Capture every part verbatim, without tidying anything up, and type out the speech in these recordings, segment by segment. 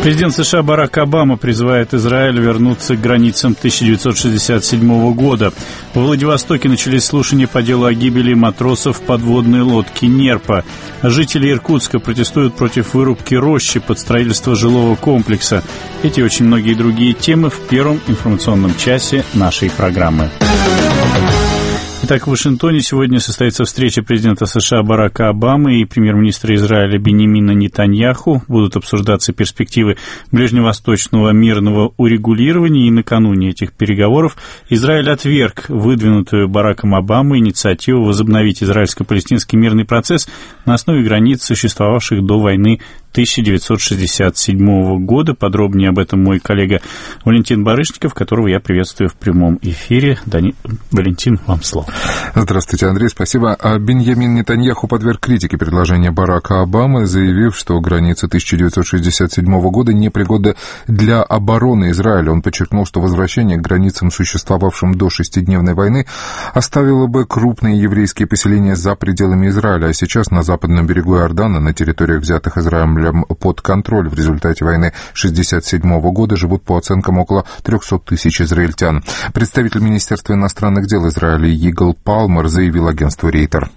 Президент США Барак Обама призывает Израиль вернуться к границам тысяча девятьсот шестьдесят седьмого года. В Владивостоке начались слушания по делу о гибели матросов подводной лодки «Нерпа». Жители Иркутска протестуют против вырубки рощи под строительство жилого комплекса. Эти и очень многие другие темы в первом информационном часе нашей программы. Итак, в Вашингтоне сегодня состоится встреча президента США Барака Обамы и премьер-министра Израиля Биньямина Нетаньяху. Будут обсуждаться перспективы ближневосточного мирного урегулирования, и накануне этих переговоров Израиль отверг выдвинутую Бараком Обамой инициативу возобновить израильско-палестинский мирный процесс на основе границ, существовавших до войны тысяча девятьсот шестьдесят седьмого года. Подробнее об этом мой коллега Валентин Барышников, которого я приветствую в прямом эфире. Дани... Валентин, вам слово. Здравствуйте, Андрей, спасибо. Биньямин Нетаньяху подверг критике предложения Барака Обамы, заявив, что границы тысяча девятьсот шестьдесят седьмого года непригодны для обороны Израиля. Он подчеркнул, что возвращение к границам, существовавшим до шестидневной войны, оставило бы крупные еврейские поселения за пределами Израиля, а сейчас на западном берегу Иордана, на территориях, взятых Израилем под контроль в результате войны шестьдесят седьмого года, живут по оценкам около триста тысяч израильтян. Представитель Министерства иностранных дел Израиля Йигал Палмер заявил агентству Рейтер.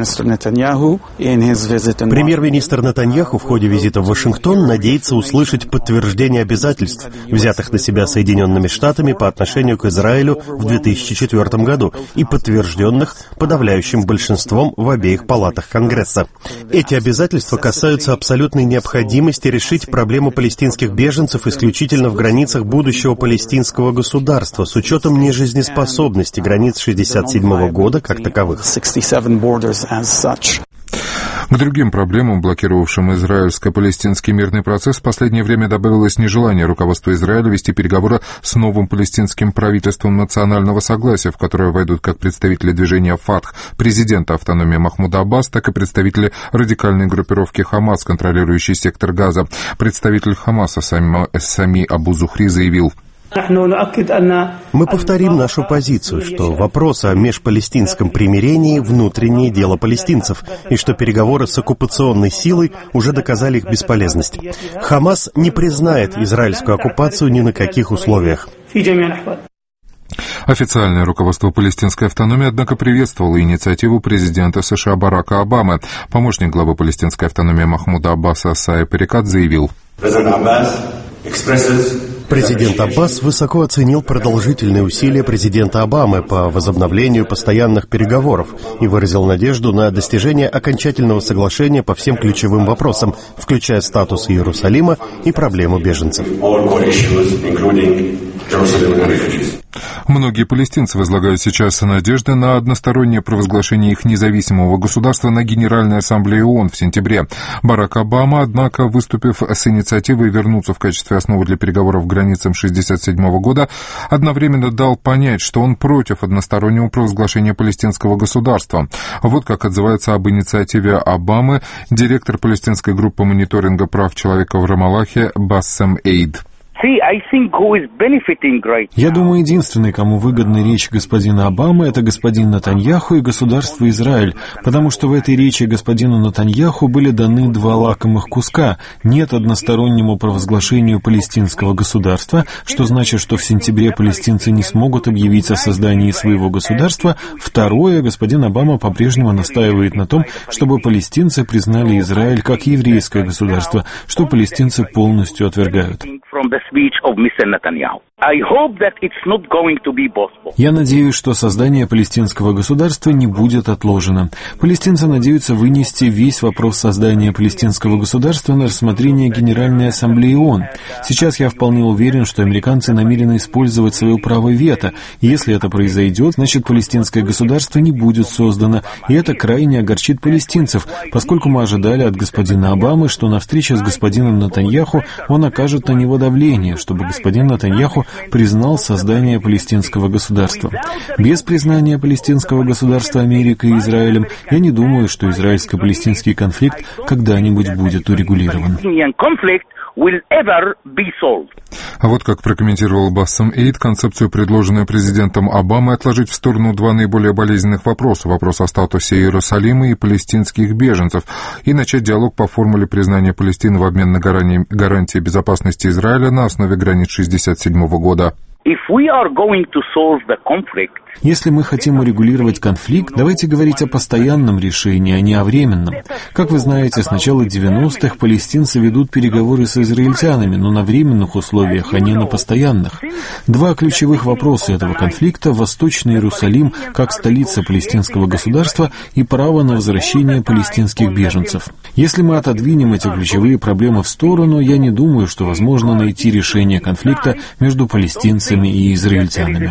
Премьер-министр Нетаньяху в ходе визита в Вашингтон надеется услышать подтверждение обязательств, взятых на себя Соединенными Штатами по отношению к Израилю в две тысячи четвёртом году и подтвержденных подавляющим большинством в обеих палатах Конгресса. Эти обязательства касаются абсолютной необходимости решить проблему палестинских беженцев исключительно в границах будущего палестинского государства с учетом нежизнеспособности границ шестьдесят седьмого года как таковых. К другим проблемам, блокировавшим израильско-палестинский мирный процесс, в последнее время добавилось нежелание руководства Израиля вести переговоры с новым палестинским правительством национального согласия, в которое войдут как представители движения «Фатх», президента автономии Махмуда Аббас, так и представители радикальной группировки «Хамас», контролирующей сектор Газа. Представитель Хамаса Сами Абу Зухри заявил: «Мы повторим нашу позицию, что вопрос о межпалестинском примирении – внутреннее дело палестинцев, и что переговоры с оккупационной силой уже доказали их бесполезность. Хамас не признает израильскую оккупацию ни на каких условиях». Официальное руководство палестинской автономии, однако, приветствовало инициативу президента США Барака Обамы. Помощник главы палестинской автономии Махмуда Аббаса Саиб Эрикат заявил: Президент Аббас высоко оценил продолжительные усилия президента Обамы по возобновлению постоянных переговоров и выразил надежду на достижение окончательного соглашения по всем ключевым вопросам, включая статус Иерусалима и проблему беженцев. Многие палестинцы возлагают сейчас надежды на одностороннее провозглашение их независимого государства на Генеральной Ассамблее ООН в сентябре. Барак Обама, однако, выступив с инициативой вернуться в качестве основы для переговоров к границам шестьдесят седьмого года, одновременно дал понять, что он против одностороннего провозглашения палестинского государства. Вот как отзывается об инициативе Обамы директор палестинской группы мониторинга прав человека в Рамаллахе Бассем Эйд. Я думаю, единственный, кому выгодна речь господина Обамы, это господин Нетаньяху и государство Израиль, потому что в этой речи господину Нетаньяху были даны два лакомых куска. Нет одностороннему провозглашению палестинского государства, что значит, что в сентябре палестинцы не смогут объявить о создании своего государства. Второе, господин Обама по-прежнему настаивает на том, чтобы палестинцы признали Израиль как еврейское государство, что палестинцы полностью отвергают. Я надеюсь, что создание палестинского государства не будет отложено. Палестинцы надеются вынести весь вопрос создания палестинского государства на рассмотрение Генеральной Ассамблеи ООН. Сейчас я вполне уверен, что американцы намерены использовать свое право вето. Если это произойдет, значит, палестинское государство не будет создано, и это крайне огорчит палестинцев, поскольку мы ожидали от господина Обамы, что на встрече с господином Нетаньяху он окажет на него давление, чтобы господин Нетаньяху признал создание палестинского государства. Без признания палестинского государства Америкой и Израилем я не думаю, что израильско-палестинский конфликт когда-нибудь будет урегулирован. will ever be solved. А вот как прокомментировал Бассам Эйд концепцию, предложенную президентом Обамой, отложить в сторону два наиболее болезненных вопроса. Вопрос о статусе Иерусалима и палестинских беженцев. И начать диалог по формуле признания Палестины в обмен на гарантии безопасности Израиля на основе границ шестьдесят седьмого года. If we are going to solve the conflict, Если мы хотим урегулировать конфликт, давайте говорить о постоянном решении, а не о временном. Как вы знаете, с начала девяностых палестинцы ведут переговоры с израильтянами, но на временных условиях, а не на постоянных. Два ключевых вопроса этого конфликта — Восточный Иерусалим как столица палестинского государства и право на возвращение палестинских беженцев. Если мы отодвинем эти ключевые проблемы в сторону, я не думаю, что возможно найти решение конфликта между палестинцами и израильтянами.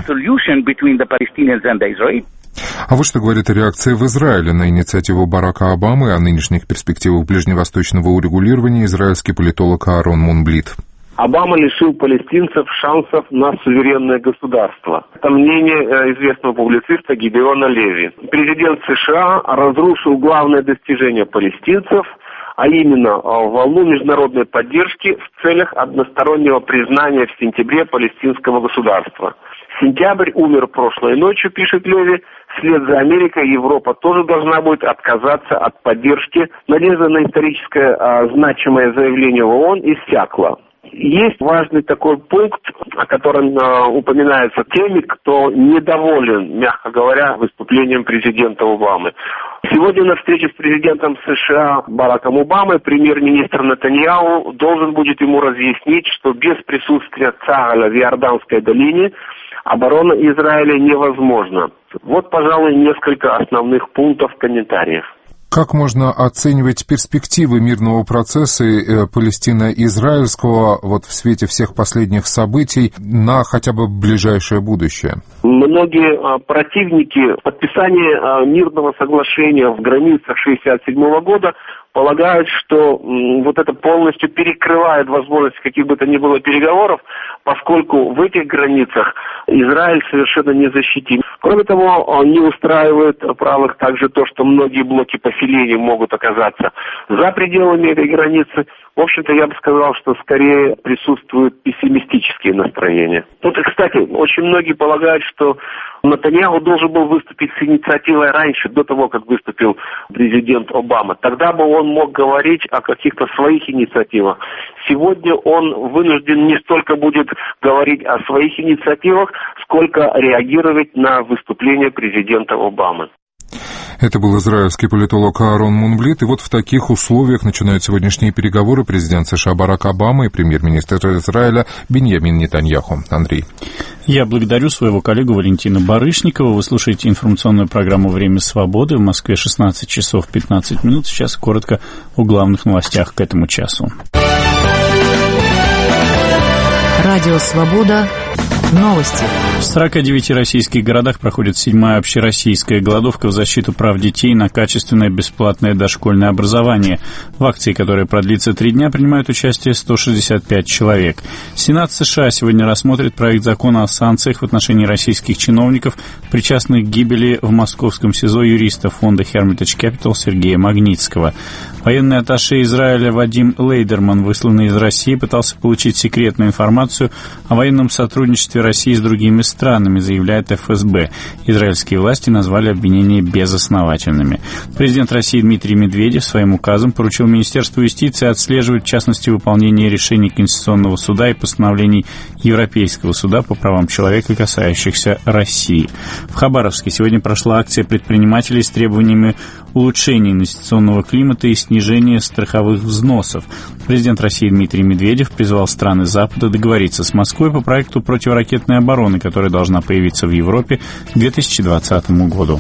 А вот что говорит о реакции в Израиле на инициативу Барака Обамы о нынешних перспективах ближневосточного урегулирования израильский политолог Аарон Мунблит. Обама лишил палестинцев шансов на суверенное государство. Это мнение известного публициста Гидеона Леви. Президент США разрушил главное достижение палестинцев, а именно волну международной поддержки в целях одностороннего признания в сентябре палестинского государства. Сентябрь умер прошлой ночью, пишет Леви. Вслед за Америкой Европа тоже должна будет отказаться от поддержки. Надежда на историческое а, значимое заявление в ООН иссякла. Есть важный такой пункт, о котором а, упоминается теми, кто недоволен, мягко говоря, выступлением президента Обамы. Сегодня на встрече с президентом США Бараком Обамой премьер-министр Нетаньяху должен будет ему разъяснить, что без присутствия Цааля в Иорданской долине оборона Израиля невозможна. Вот, пожалуй, несколько основных пунктов комментариев. Как можно оценивать перспективы мирного процесса э, палестино-израильского вот в свете всех последних событий на хотя бы ближайшее будущее? Многие а, противники подписания а, мирного соглашения в границах шестьдесят седьмого года полагают, что м, вот это полностью перекрывает возможность каких бы то ни было переговоров, поскольку в этих границах Израиль совершенно не защитим. Кроме того, он не устраивает правых также то, что многие блоки поселений могут оказаться за пределами этой границы. В общем-то, я бы сказал, что скорее присутствуют пессимистические настроения. Тут, кстати, очень многие полагают, что Нетаньяху должен был выступить с инициативой раньше, до того, как выступил президент Обама. Тогда бы он мог говорить о каких-то своих инициативах. Сегодня он вынужден не столько будет говорить о своих инициативах, сколько реагировать на выступление президента Обамы. Это был израильский политолог Аарон Мунблит. И вот в таких условиях начинают сегодняшние переговоры президент США Барак Обама и премьер-министр Израиля Биньямин Нетаньяху. Андрей. Я благодарю своего коллегу Валентина Барышникова. Вы слушаете информационную программу «Время свободы». В Москве шестнадцать часов пятнадцать минут. Сейчас коротко о главных новостях к этому часу. Радио «Свобода». Новости. В сорока девяти российских городах проходит седьмая общероссийская голодовка в защиту прав детей на качественное бесплатное дошкольное образование. В акции, которая продлится три дня, принимают участие сто шестьдесят пять человек. Сенат США сегодня рассмотрит проект закона о санкциях в отношении российских чиновников, причастных к гибели в московском СИЗО юриста фонда Hermitage Capital Сергея Магнитского. Военный атташе Израиля Вадим Лейдерман, высланный из России, пытался получить секретную информацию о военном сотрудничестве России с другими странами, заявляет эф эс бэ. Израильские власти назвали обвинения безосновательными. Президент России Дмитрий Медведев своим указом поручил Министерству юстиции отслеживать, в частности, выполнение решений Конституционного суда и постановлений Европейского суда по правам человека, касающихся России. В Хабаровске сегодня прошла акция предпринимателей с требованиями улучшения инвестиционного климата и снижения страховых взносов. Президент России Дмитрий Медведев призвал страны Запада договориться с Москвой по проекту противоракетной обороны, которая должна появиться в Европе к две тысячи двадцатому году.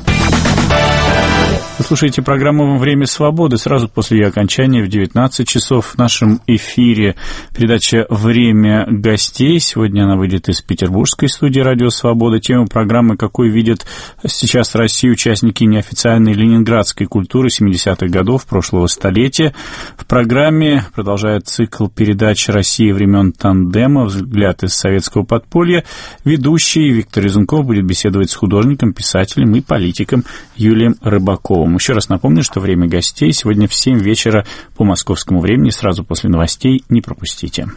Вы слушаете программу «Время свободы». Сразу после ее окончания в девятнадцать часов в нашем эфире передача «Время гостей». Сегодня она выйдет из петербургской студии «Радио Свобода». Тема программы «Какой видят сейчас Россию участники неофициальной ленинградской культуры семидесятых годов прошлого столетия». В программе продолжает цикл передач «Россия времен тандема. Взгляд из советского подполья». Ведущий Виктор Изунков будет беседовать с художником, писателем и политиком Юлием Рыбаковым. Песковым. Еще раз напомню, что время гостей сегодня в семь вечера по московскому времени, сразу после новостей, не пропустите.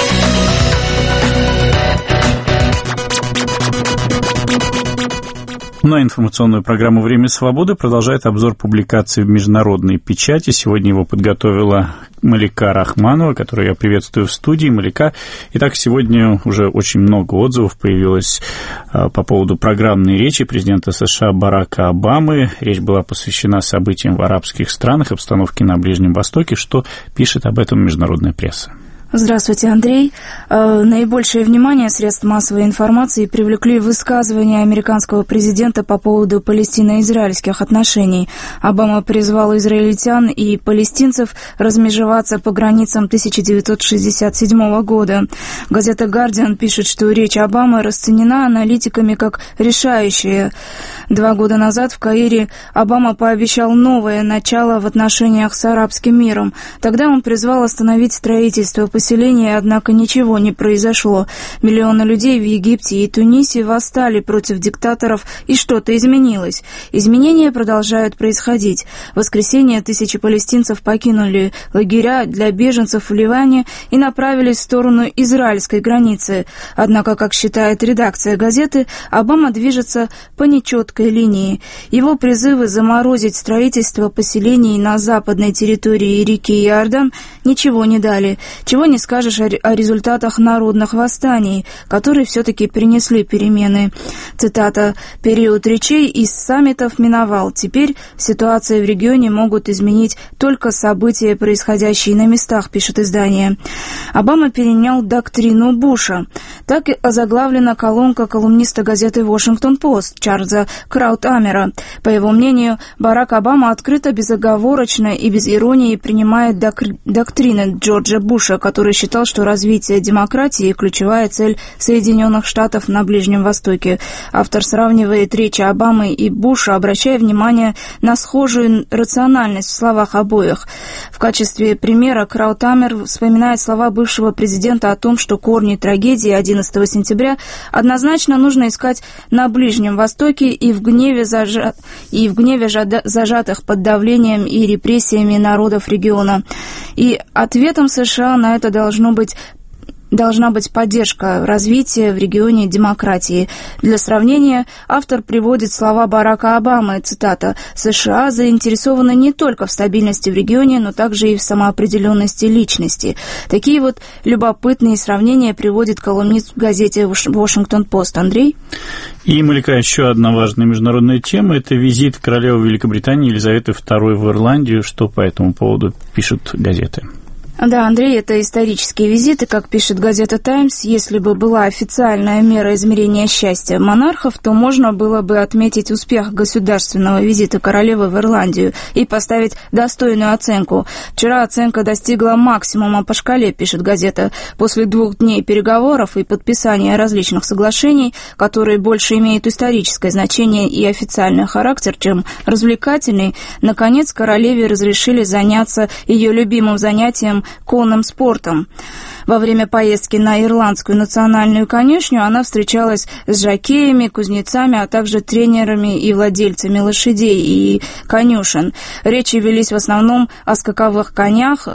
Ну а информационную программу «Время свободы» продолжает обзор публикаций в международной печати. Сегодня его подготовила Малика Рахманова, которую я приветствую в студии. Малика, итак, сегодня уже очень много отзывов появилось по поводу программной речи президента США Барака Обамы. Речь была посвящена событиям в арабских странах, обстановке на Ближнем Востоке. Что пишет об этом международная пресса? Здравствуйте, Андрей. Наибольшее внимание средств массовой информации привлекли высказывания американского президента по поводу палестино-израильских отношений. Обама призвал израильтян и палестинцев размежеваться по границам тысяча девятьсот шестьдесят седьмого года. Газета «Гардиан» пишет, что речь Обамы расценена аналитиками как решающая. Два года назад в Каире Обама пообещал новое начало в отношениях с арабским миром. Тогда он призвал остановить строительство поселения, однако ничего не произошло. Миллионы людей в Египте и Тунисе восстали против диктаторов, и что-то изменилось. Изменения продолжают происходить. В воскресенье тысячи палестинцев покинули лагеря для беженцев в Ливане и направились в сторону израильской границы. Однако, как считает редакция газеты, Обама движется по нечеткой линии. Его призывы заморозить строительство поселений на западной территории реки Иордан ничего не дали. Чего не скажешь о, о результатах народных восстаний, которые все-таки принесли перемены. Цитата: «Период речей и саммитов миновал. Теперь ситуацию в регионе могут изменить только события, происходящие на местах», пишет издание. Обама перенял доктрину Буша. Так и озаглавлена колонка колумниста газеты «Вашингтон-Пост» Чарльза Краутамера. По его мнению, Барак Обама открыто, безоговорочно и без иронии принимает док- доктрины Джорджа Буша, который считал, что развитие демократии – ключевая цель Соединенных Штатов на Ближнем Востоке. Автор сравнивает речи Обамы и Буша, обращая внимание на схожую рациональность в словах обоих. В качестве примера Краутамер вспоминает слова бывшего президента о том, что корни трагедии одиннадцатого сентября однозначно нужно искать на Ближнем Востоке и в гневе, зажа... и в гневе жада... зажатых под давлением и репрессиями народов региона. И ответом США на это должно быть должна быть поддержка развития в регионе демократии. Для сравнения, автор приводит слова Барака Обамы, цитата: «США заинтересованы не только в стабильности в регионе, но также и в самоопределенности личности». Такие вот любопытные сравнения приводит колумнист в газете «Вашингтон-Пост». Андрей? И, Малика, еще одна важная международная тема – это визит королевы Великобритании Елизаветы второй в Ирландию. Что по этому поводу пишут газеты? Да, Андрей, это исторический визит, и, как пишет газета «Таймс», если бы была официальная мера измерения счастья монархов, то можно было бы отметить успех государственного визита королевы в Ирландию и поставить достойную оценку. Вчера оценка достигла максимума по шкале, пишет газета. После двух дней переговоров и подписания различных соглашений, которые больше имеют историческое значение и официальный характер, чем развлекательный, наконец королеве разрешили заняться ее любимым занятием конным спортом. Во время поездки на Ирландскую национальную конюшню она встречалась с жокеями, кузнецами, а также тренерами и владельцами лошадей и конюшен. Речи велись в основном о скаковых конях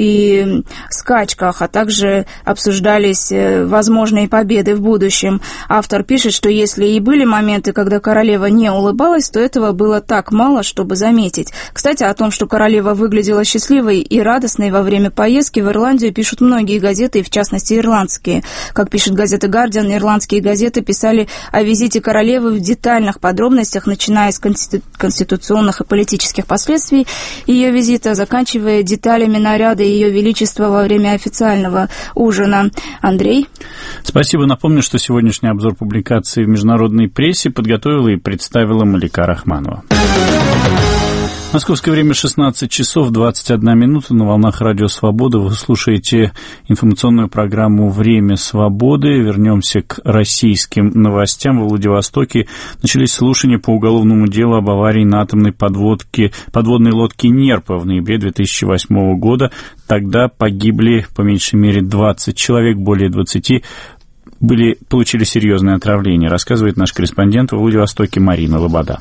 и скачках, а также обсуждались возможные победы в будущем. Автор пишет, что если и были моменты, когда королева не улыбалась, то этого было так мало, чтобы заметить. Кстати, о том, что королева выглядела счастливой и радостной во время поездки в Ирландию, пишут многие газеты, и в частности ирландские. Как пишет газета «Гардиан», ирландские газеты писали о визите королевы в детальных подробностях, начиная с конститу- конституционных и политических последствий ее визита, заканчивая деталями наряда Ее Величества во время официального ужина. Андрей? Спасибо. Напомню, что сегодняшний обзор публикаций в международной прессе подготовила и представила Малика Рахманова. Московское время шестнадцать часов двадцать одна минута. На волнах Радио Свобода вы слушаете информационную программу «Время свободы». Вернемся к российским новостям. Во Владивостоке начались слушания по уголовному делу об аварии на атомной подводке, подводной лодке «Нерпа» в ноябре две тысячи восьмого года. Тогда погибли по меньшей мере двадцать человек, более двадцати были, получили серьезное отравление, рассказывает наш корреспондент во Владивостоке Марина Лобода.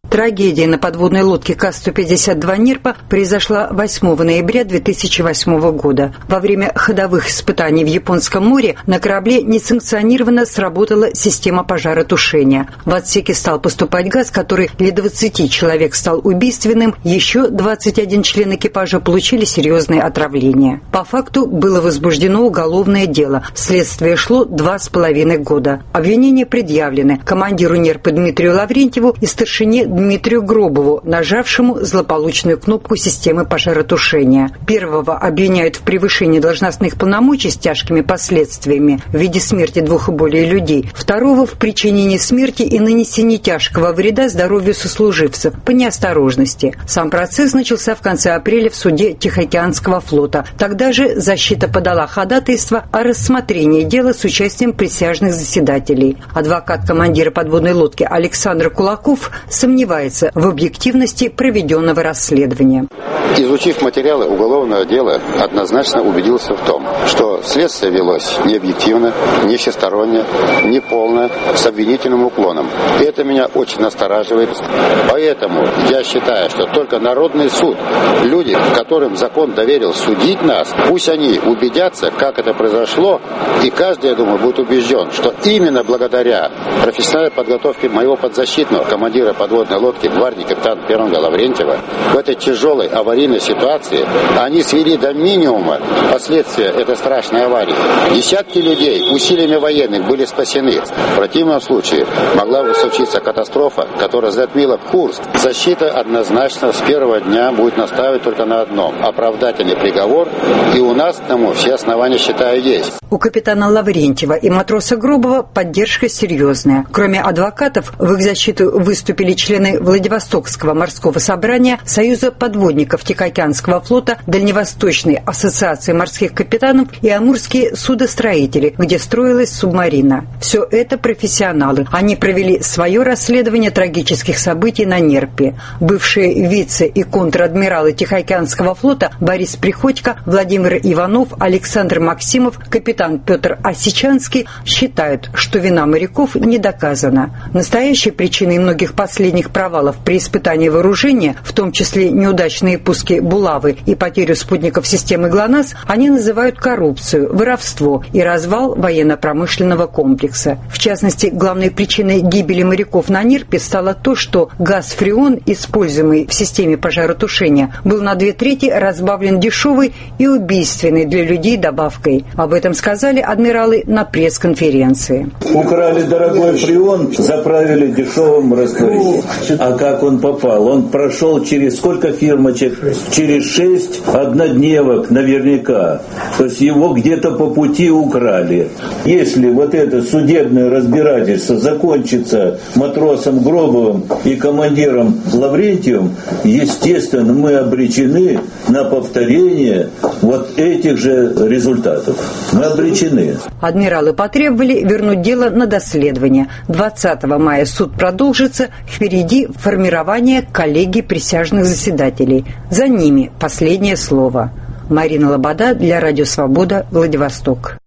Трагедия на подводной лодке К сто пятьдесят два «Нерпа» произошла восьмого ноября две тысячи восьмого года. Во время ходовых испытаний в Японском море на корабле несанкционированно сработала система пожаротушения. В отсеке стал поступать газ, который для двадцати человек стал убийственным, еще двадцать один член экипажа получили серьезные отравления. По факту было возбуждено уголовное дело. Следствие шло два с половиной года. Обвинения предъявлены командиру «Нерпы» Дмитрию Лаврентьеву и старшине Дмитрию Гробову, нажавшему злополучную кнопку системы пожаротушения. Первого обвиняют в превышении должностных полномочий с тяжкими последствиями в виде смерти двух и более людей. Второго в причинении смерти и нанесении тяжкого вреда здоровью сослуживцев по неосторожности. Сам процесс начался в конце апреля в суде Тихоокеанского флота. Тогда же защита подала ходатайство о рассмотрении дела с участием присяжных заседателей. Адвокат командира подводной лодки Александр Кулаков сомневается в объективности проведенного расследования. Изучив материалы уголовного дела, однозначно убедился в том, что следствие велось не объективно, не всесторонне, не полно, с обвинительным уклоном. И это меня очень настораживает. Поэтому я считаю, что только народный суд, люди, которым закон доверил судить нас, пусть они убедятся, как это произошло, и каждый, я думаю, будет убежден, что именно благодаря профессиональной подготовке моего подзащитного командира подводной лодки, гвардии капитана Перонга Лаврентьева, в этой тяжелой аварийной ситуации они свели до минимума последствия этой страшной аварии. Десятки людей усилиями военных были спасены. В противном случае могла бы случиться катастрофа, которая затмила Курск. Защита однозначно с первого дня будет настаивать только на одном – оправдательный приговор, и у нас к тому все основания, считаю, есть. У капитана Лаврентьева и матроса Гробова поддержка серьезная. Кроме адвокатов, в их защиту выступили члены Владивостокского морского собрания, Союза подводников Тихоокеанского флота, Дальневосточной ассоциации морских капитанов и амурские судостроители, где строилась субмарина. Все это профессионалы. Они провели свое расследование трагических событий на Нерпе. Бывшие вице- и контр-адмиралы Тихоокеанского флота Борис Приходько, Владимир Иванов, Александр Максимов, капитан Петр Осичанский считают, что вина моряков не доказана. Настоящей причиной многих последних провалов при испытании вооружения, в том числе неудачные пуски булавы и потерю спутников системы ГЛОНАСС, они называют коррупцию, воровство и развал военно-промышленного комплекса. В частности, главной причиной гибели моряков на Нерпе стало то, что газ фреон, используемый в системе пожаротушения, был на две трети разбавлен дешевой и убийственной для людей добавкой. Об этом сказали адмиралы на пресс-конференции. Украли дорогой фреон, заправили дешевым растворением. А как он попал? Он прошел через сколько фирмочек? Через шесть однодневок наверняка. То есть его где-то по пути украли. Если вот это судебное разбирательство закончится матросом Гробовым и командиром Лаврентьевым, естественно, мы обречены на повторение вот этих же результатов. Мы обречены. Адмиралы потребовали вернуть дело на доследование. двадцатого мая суд продолжится. Впереди формирование коллегии присяжных заседателей. За ними последнее слово. Марина Лобода для Радио Свобода, Владивосток.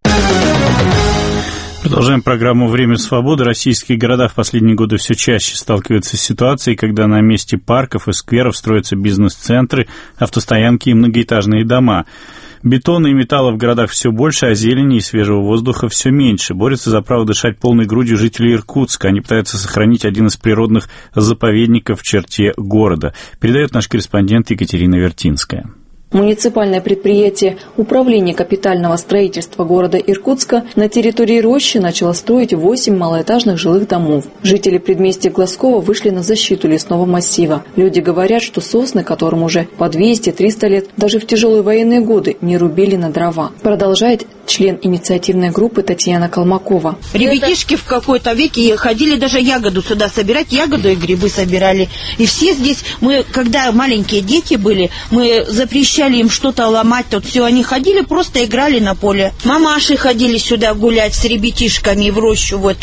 Продолжаем программу «Время свободы». Российские города в последние годы все чаще сталкиваются с ситуацией, когда на месте парков и скверов строятся бизнес-центры, автостоянки и многоэтажные дома. Бетона и металла в городах все больше, а зелени и свежего воздуха все меньше. Борются за право дышать полной грудью жители Иркутска. Они пытаются сохранить один из природных заповедников в черте города. Передает наш корреспондент Екатерина Вертинская. Муниципальное предприятие Управления капитального строительства города Иркутска на территории Рощи начало строить восемь малоэтажных жилых домов. Жители предместья Глазкова вышли на защиту лесного массива. Люди говорят, что сосны, которым уже по двести-триста лет, даже в тяжелые военные годы не рубили на дрова. Продолжает член инициативной группы Татьяна Колмакова. Ребятишки в какой-то веке ходили даже ягоду сюда собирать, ягоду и грибы собирали. И все здесь, мы, когда маленькие дети были, мы запрещали им что-то ломать, тут все, они ходили, просто играли на поле. Мамаши ходили сюда гулять с ребятишками в рощу в эту.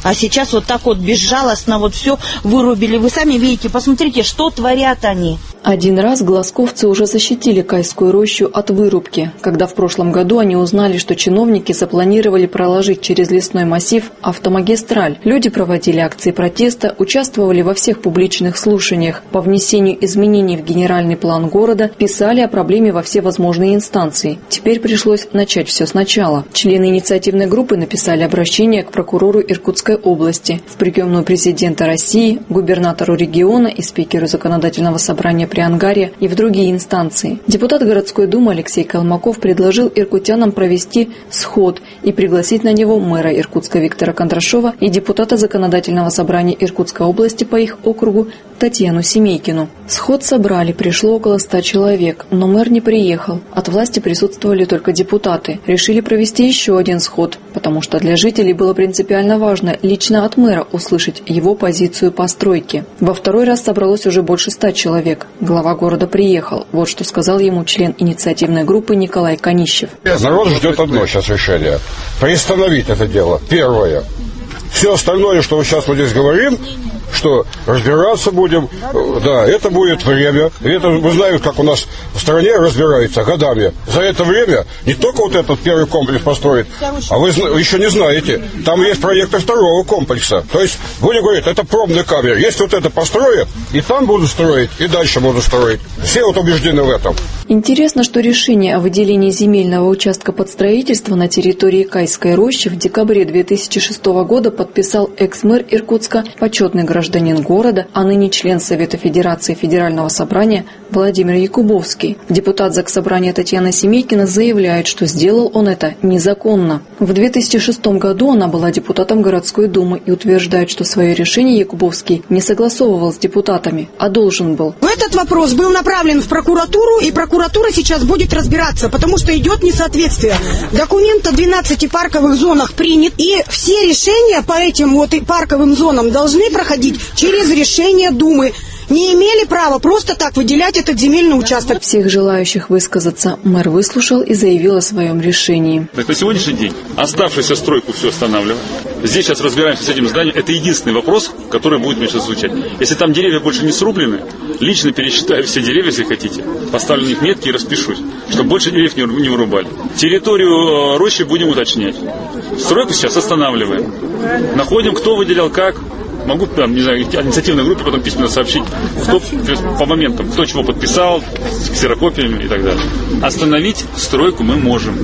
А сейчас вот так вот безжалостно вот все вырубили. Вы сами видите, посмотрите, что творят они. Один раз глазковцы уже защитили Кайскую рощу от вырубки, когда в прошлом году они узнали, что чиновники запланировали проложить через лесной массив автомагистраль. Люди проводили акции протеста, участвовали во всех публичных слушаниях по внесению изменений в генеральный план города, писали о проблеме во все возможные инстанции. Теперь пришлось начать все сначала. Члены инициативной группы написали обращение к прокурору Иркутской области, в приемную президента России, губернатору региона и спикеру законодательного собрания при Ангаре и в другие инстанции. Депутат городской думы Алексей Калмаков предложил иркутянам провести сход и пригласить на него мэра Иркутска Виктора Кондрашова и депутата законодательного собрания Иркутской области по их округу Татьяну Семейкину. Сход собрали, пришло около ста человек, но мэр не приехал. От власти присутствовали только депутаты. Решили провести еще один сход, потому что для жителей было принципиально важно лично от мэра услышать его позицию по стройке. Во второй раз собралось уже больше ста человек. Глава города приехал. Вот что сказал ему член инициативной группы Николай Канищев. Народ ждет одно сейчас решение. Приостановить это дело. Первое. Все остальное, что мы сейчас вот здесь говорим, что разбираться будем, да, это будет время. Это, мы знаем, как у нас в стране разбираются годами. За это время не только вот этот первый комплекс построить, а вы еще не знаете, там есть проекты второго комплекса. То есть, будем говорить, это пробный камер. Если вот это построят, и там будут строить, и дальше будут строить. Все вот убеждены в этом. Интересно, что решение о выделении земельного участка под строительство на территории Кайской рощи в декабре две тысячи шестого года подписал экс-мэр Иркутска, почетный гражданин города, а ныне член Совета Федерации Федерального собрания Владимир Якубовский. Депутат Заксобрания Татьяна Семейкина заявляет, что сделал он это незаконно. В две тысячи шестом году она была депутатом городской думы и утверждает, что свое решение Якубовский не согласовывал с депутатами, а должен был. Этот вопрос был направлен в прокуратуру, и прокуратура сейчас будет разбираться, потому что идет несоответствие. Документ о двенадцати парковых зонах принят, и все решения по этим вот парковым зонам должны проходить через решение Думы. Не имели права просто так выделять этот земельный участок. Всех желающих высказаться мэр выслушал и заявил о своем решении. Так на сегодняшний день оставшуюся стройку все останавливаем. Здесь сейчас разбираемся с этим зданием. Это единственный вопрос, который будет мне сейчас звучать. Если там деревья больше не срублены, лично пересчитаю все деревья, если хотите, поставлю на них метки и распишусь, чтобы больше деревьев не вырубали. Территорию рощи будем уточнять. Стройку сейчас останавливаем. Находим, кто выделял, как. Могу, там, не знаю, инициативной группе потом письменно сообщить, кто, по моментам, кто чего подписал, с ксерокопиями и так далее. Остановить стройку мы можем.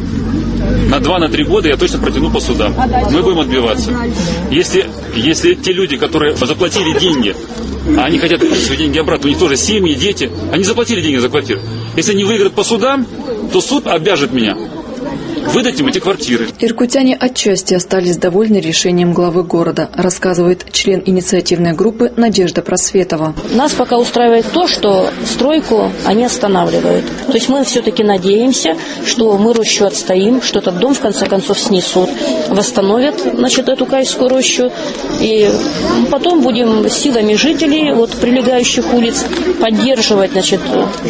На два, на три года я точно протяну по судам. Мы будем отбиваться. Если, если те люди, которые заплатили деньги, а они хотят получить свои деньги обратно, у них тоже семьи, дети, они заплатили деньги за квартиру. Если они выиграют по судам, то суд обяжет меня выдать им эти квартиры. Иркутяне отчасти остались довольны решением главы города, рассказывает член инициативной группы Надежда Просветова. Нас пока устраивает то, что стройку они останавливают. То есть мы все-таки надеемся, что мы рощу отстоим, что этот дом в конце концов снесут, восстановят, значит, эту Кайскую рощу, и потом будем силами жителей вот, прилегающих улиц поддерживать, значит,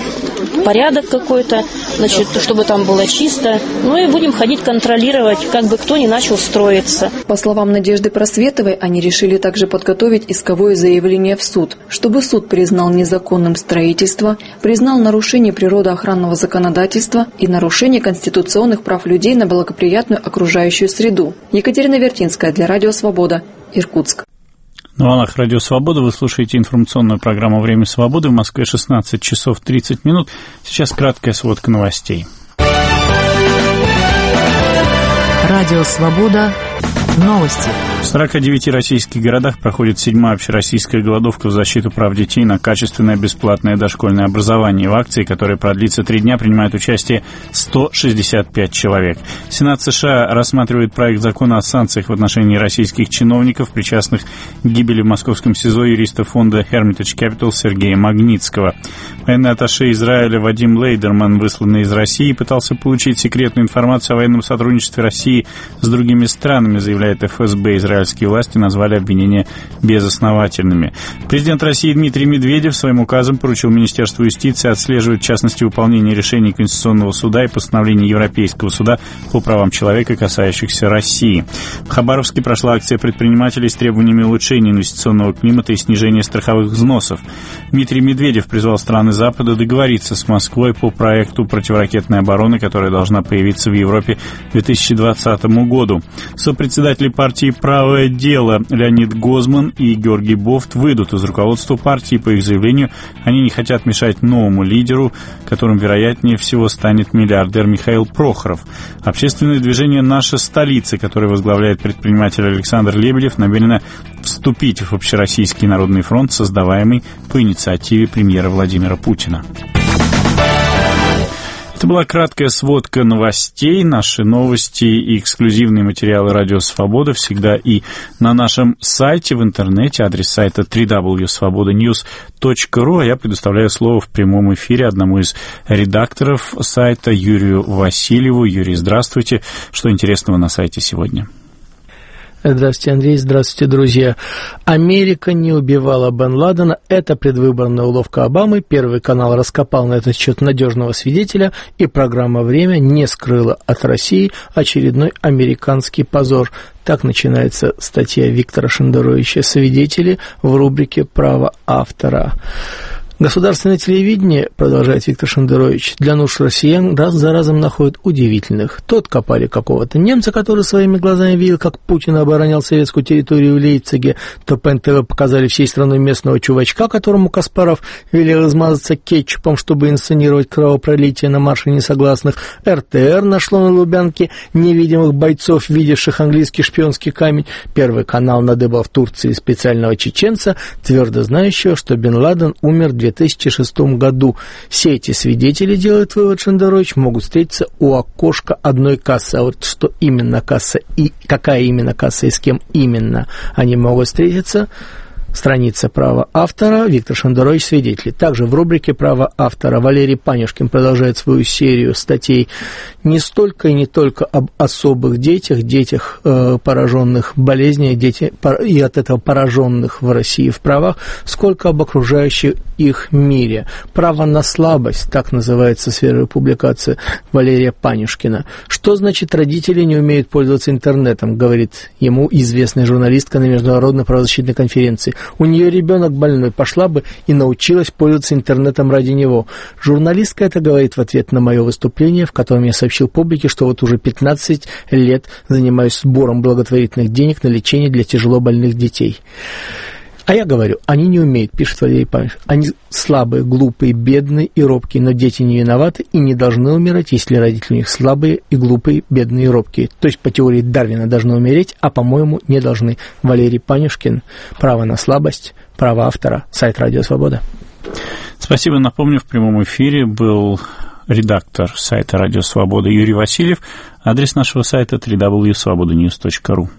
порядок какой-то, значит, чтобы там было чисто. Ну и будем ходить контролировать, как бы кто ни начал строиться. По словам Надежды Просветовой, они решили также подготовить исковое заявление в суд, чтобы суд признал незаконным строительство, признал нарушение природоохранного законодательства и нарушение конституционных прав людей на благоприятную окружающую среду. Екатерина Вертинская для Радио Свобода, Иркутск. На волнах Радио Свобода вы слушаете информационную программу «Время свободы». В Москве шестнадцать часов тридцать минут. Сейчас краткая сводка новостей. Радио Свобода. Новости. В сорока девяти российских городах проходит седьмая общероссийская голодовка в защиту прав детей на качественное бесплатное дошкольное образование. В акции, которая продлится три дня, принимают участие сто шестьдесят пять человек. Сенат США рассматривает проект закона о санкциях в отношении российских чиновников, причастных к гибели в московском СИЗО юриста фонда Hermitage Capital Сергея Магнитского. Военный атташе Израиля Вадим Лейдерман, высланный из России, пытался получить секретную информацию о военном сотрудничестве России с другими странами, заявляет заявляет эф эс бэ, израильские власти назвали обвинения безосновательными. Президент России Дмитрий Медведев своим указом поручил Министерству юстиции отслеживать, в частности, выполнение решений Конституционного суда и постановлений Европейского суда по правам человека, касающихся России. В Хабаровске прошла акция предпринимателей с требованиями улучшения инвестиционного климата и снижения страховых взносов. Дмитрий Медведев призвал страны Запада договориться с Москвой по проекту противоракетной обороны, которая должна появиться в Европе к две тысячи двадцатому году. Сопредседатели партии «Правое дело» Леонид Гозман и Георгий Бофт выйдут из руководства партии. По их заявлению, они не хотят мешать новому лидеру, которым, вероятнее всего, станет миллиардер Михаил Прохоров. Общественное движение «Наша столица», которое возглавляет предприниматель Александр Лебедев, намерено вступить в Общероссийский народный фронт, создаваемый по инициативе премьера Владимира Путина. Это была краткая сводка новостей. Наши новости и эксклюзивные материалы «Радио Свобода» всегда и на нашем сайте в интернете. Адрес сайта дабл ю дабл ю дабл ю точка свобода ньюс точка ру. А я предоставляю слово в прямом эфире одному из редакторов сайта Юрию Васильеву. Юрий, здравствуйте. Что интересного на сайте сегодня? Здравствуйте, Андрей. Здравствуйте, друзья. Америка не убивала Бен Ладена. Это предвыборная уловка Обамы. Первый канал раскопал на этот счет надежного свидетеля, и программа «Время» не скрыла от России очередной американский позор. Так начинается статья Виктора Шендеровича «Свидетели» в рубрике «Право автора». Государственное телевидение, продолжает Виктор Шендерович, для нужд россиян раз за разом находят удивительных. То откопали какого-то немца, который своими глазами видел, как Путин оборонял советскую территорию в Лейпциге, то по эн тэ вэ показали всей страной местного чувачка, которому Каспаров велел измазаться кетчупом, чтобы инсценировать кровопролитие на марше несогласных. эр тэ эр нашло на Лубянке невидимых бойцов, видевших английский шпионский камень. Первый канал надыбал в Турции специального чеченца, твердо знающего, что Бен Ладен умер в две тысячи шестом году. Все эти свидетели, делает вывод Шендерович, могут встретиться у окошка одной кассы. А вот что именно касса и какая именно касса и с кем именно они могут встретиться, страница «Право автора», Виктор Шендерович «Свидетели». Также в рубрике «Право автора» Валерий Панюшкин продолжает свою серию статей не столько и не только об особых детях, детях, э, пораженных болезнью, дети, и от этого пораженных в России в правах, сколько об окружающем их мире. «Право на слабость», так называется свежая публикация Валерия Панюшкина. Что значит родители не умеют пользоваться интернетом, говорит ему известная журналистка на международной правозащитной конференции. У нее ребенок больной, пошла бы и научилась пользоваться интернетом ради него. Журналистка это говорит в ответ на мое выступление, в котором я сообщил публике, что вот уже пятнадцать лет занимаюсь сбором благотворительных денег на лечение для тяжело больных детей. А я говорю, они не умеют, пишет Валерий Павлович. Они слабые, глупые, бедные и робкие, но дети не виноваты и не должны умирать, если родители у них слабые и глупые, бедные и робкие. То есть по теории Дарвина должны умереть, а по-моему не должны. Валерий Панюшкин, «Право на слабость», право автора, сайт «Радио Свобода». Спасибо. Напомню, в прямом эфире был редактор сайта «Радио Свобода» Юрий Васильев. Адрес нашего сайта дабл ю дабл ю дабл ю точка свобода ньюс точка ру.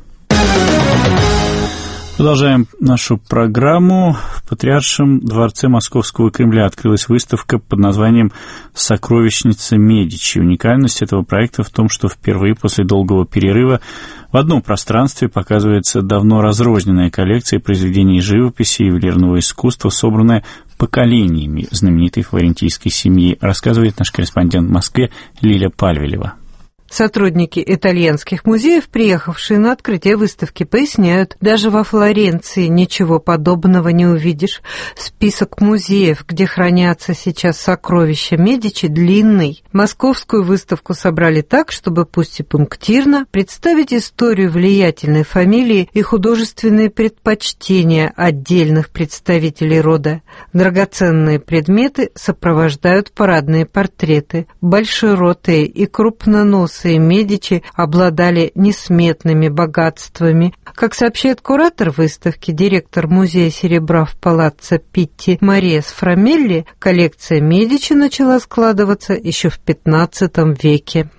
Продолжаем нашу программу. В Патриаршем дворце Московского Кремля открылась выставка под названием «Сокровищница Медичи». Уникальность этого проекта в том, что впервые после долгого перерыва в одном пространстве показывается давно разрозненная коллекция произведений живописи и ювелирного искусства, собранная поколениями знаменитой флорентийской семьи, рассказывает наш корреспондент в Москве Лиля Пальвелева. Сотрудники итальянских музеев, приехавшие на открытие выставки, поясняют, даже во Флоренции ничего подобного не увидишь. Список музеев, где хранятся сейчас сокровища Медичи, длинный. Московскую выставку собрали так, чтобы пусть и пунктирно представить историю влиятельной фамилии и художественные предпочтения отдельных представителей рода. Драгоценные предметы сопровождают парадные портреты. Большеротые и крупноносые Медичи обладали несметными богатствами. Как сообщает куратор выставки, директор музея серебра в Палаццо Питти Мария Сфрамелли, коллекция Медичи начала складываться еще в пятнадцатом веке.